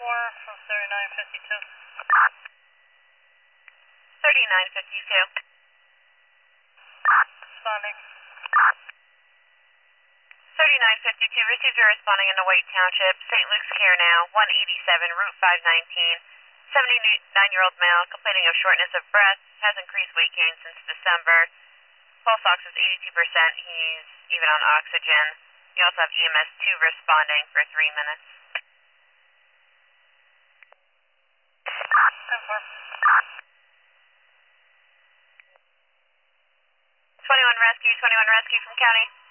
from 3952. 3952. Responding. 3952, received a responding in White Township, St. Luke's Care Now, 187, Route 519. 79-year-old male complaining of shortness of breath, has increased weight gain since December. Pulse ox is 82%. He's even on oxygen. You also have EMS 2 responding for 3 minutes. 21 rescue from county.